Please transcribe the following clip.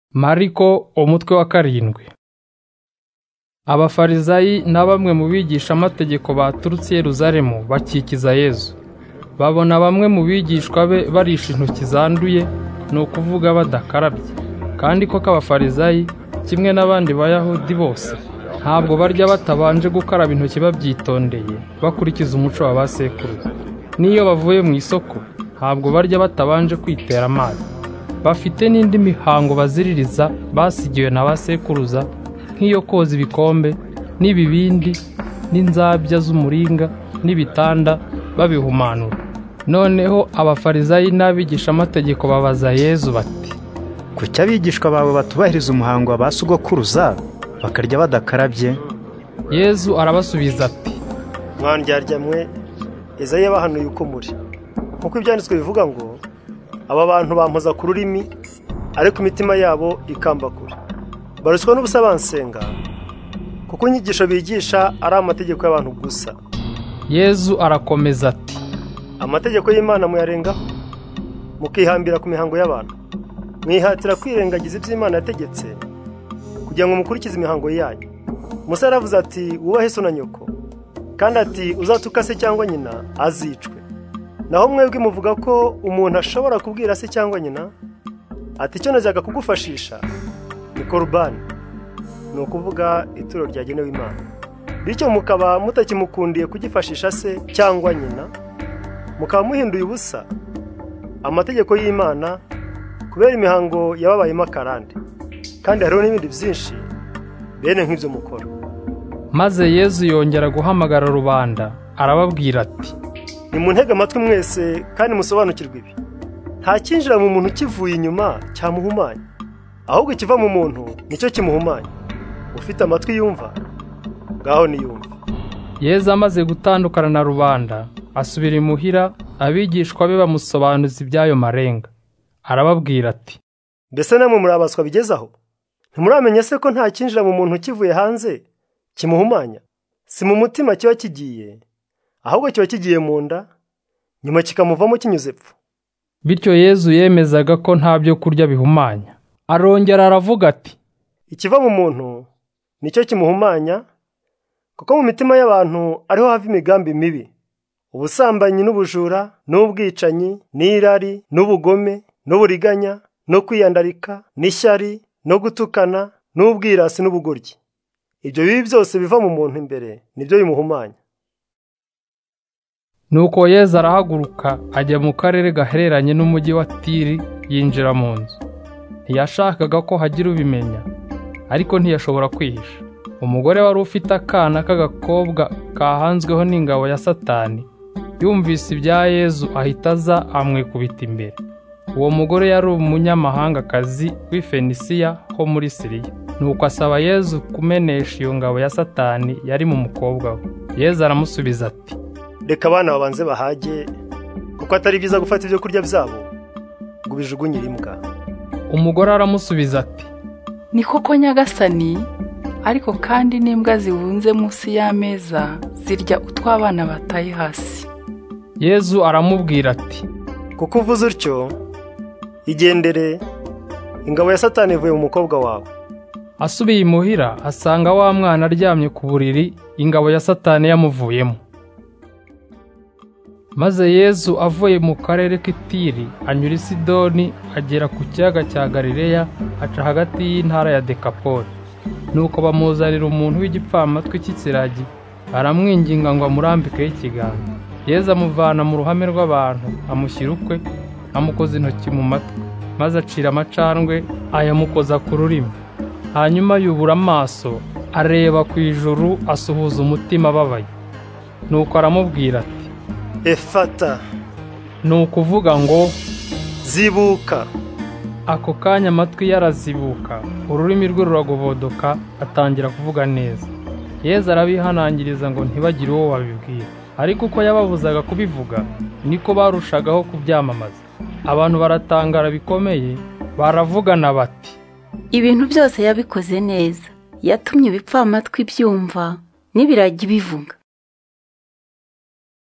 Mariko umutwe wa 7. Abafarizayi na bamwe mu bigisha amategeko baturutse Yerusalemu bakikiza Yesu. Babona bamwe mu bigishwa be barisha intoki zanduye, no kuvuga badakarabye. Kandi ko abafarizayi kimwe n'abandi bayahudi bose ntabwo barya batabanje gukaraba intoki babyitondeye bakurikiza umuco wa basekuruza. Niyo bavuye mu isoko ntabwo barya batabanje kwitera amazi. Bafite n'indi mihango baziririza basigiwe na basekuruza, nk'iyo koza ibikombe n'ibibindi n'inzabya z'umuringa n'ibitanda babihumanura. Noneho abafarizayi n'abigisha amategeko babaza Yesu bati, kuki abigishwa bawe batubahiriza umuhango wa basugokuruza bakarya badakarabye? Yesu arabasubiza ati, mwandyarya mwe, Yesaya yabahanuye uko muri, kuko ibyanditswe bivuga ngo aba bantu bampoza ku rurimi ariko imitima yabo ikambakura. Baruswa n'ubusa bansenga, kuko inyigisho bigisha ari amategeko y'abantu gusa. Yesu arakomeza ati, amategeko y'Imana muyarengaho, mukihambira ku mihango y'abantu. Mwihatira kwirengagiza ibyo Imana yategetse kugira ngo mukurikize imihango yanyu. Musa yaravuze ati, wubahe so na nyoko, kandi ati, uzatuka se cyangwa nyina azicwe. Naho mwebwe muvuga ko umuntu ashobora kubwira se cyangwa nyina ati, icyo najyaga kugufashisha ni korubani, ni ukuvuga ituro ryagenewe Imana. Bityo mukaba mutakimukundiye kugifashisha se cyangwa nyina, mukaba muhinduye ubusa amategeko y'Imana kubera imihango yababayemo akarande. Kandi hariho n'ibindi byinshi bene nk'ibyo mukora. Maze Yesu yongera guhamagara rubanda arababwira ati, nimuntege amatwi mwese kandi musobanukirwe ibi. Nta kinjira mu muntu kivuye inyuma cyamuhumanya, ahubwo kiva mu muntu nicyo kimuhumanya. Ufite amatwi yumva, ngaho niyumve. Yesu amaze gutandukana na rubanda asubira imuhira, abigishwa be bamusobanuza iby'ayo marenga. Arababwira ati, mbese namwe murabaswa bigezaho? Ntimuramenya se ko nta kinjira mu muntu kivuye hanze kimuhumanya? Si mu mutima kiba kigiye, ahubwo kiba kigiye mu nda, nyuma kikamuvamo kinyuze epfo. Bityo Yesu yemezaga ko nta byo kurya bihumanya. Arongera aravuga ati, ikiva mu muntu nicyo kimuhumanya, kuko mu mitima y'abantu ariho hava imigambi mibi: ubusambanyi n'ubujura n'ubwicanyi n'irari n'ubugome n'uburiganya no kwiyandarika n'ishyari no gutukana n'ubwirasi n'ubugoryi. Ibyo bibi byose biva mu muntu imbere nibyo bimuhumanya. Nuko Yesu arahaguruka ajya mu karere gahereranye n'umujyi wa Tiri, yinjira mu nzu. Ntiyashakaga ko hagira ubimenya, ariko ntiyashobora kwihisha. Umugore wari ufite akana k'agakobwa kahanzweho n'ingabo ya Satani yumvise ibya Yesu ahita aza amwikubita imbere. Uwo mugore yari umunyamahangakazi w'Ifenisiya ho muri Siriya. Nuko asaba Yesu kumenesha iyo ngabo ya Satani yari mu mukobwa we. Yesu aramusubiza ati, reka abana babanze bahage, kuko atari byiza gufata ibyo kurya byabo ngo bijugunyire imbwa. Umugore aramusubiza ati, ni koko nyagasani, ariko kandi n'imbwa zibunze munsi y'ameza zirya utw'abana bataye hasi. Yesu aramubwira ati, kuko uvuze utyo, igendere, ingabo ya Satani ivuye mu mukobwa wawe. Asubiye imuhira asanga wa mwana aryamye ku buriri, ingabo ya Satani yamuvuyemo. Maze Yesu avuye mu karere k'Itiri anyura i Sidoni, agera ku kiyaga cya Galileya, aca hagati y'intara ya Dekapoli. Nuko bamuzanira umuntu w'igipfamatwi cy'ikiragi, aramwinginga ngo amurambikeho ikiganza. Yesu amuvana mu ruhame rw'abantu, amushyira ukwe, amukoza intoki mu matwi, maze acira amacandwe ayamukoza ku rurimi. Hanyuma yubura amaso areba ku ijuru, asuhuza umutima ababaye. Nuko aramubwira ati, efata, ni ukuvuga ngo zibuka. Ako kanya amatwi yarazibuka, ururimi rwe ruragobodoka, atangira kuvuga neza. Yesu arabihanangiriza ngo ntibagire uwo babibwira, ariko uko yababuzaga kubivuga niko barushagaho kubyamamaza. Abantu baratangara bikomeye, baravugana bati, ibintu byose yabikoze neza, yatumye ibipfamatwi byumva n'ibiragi bivuga.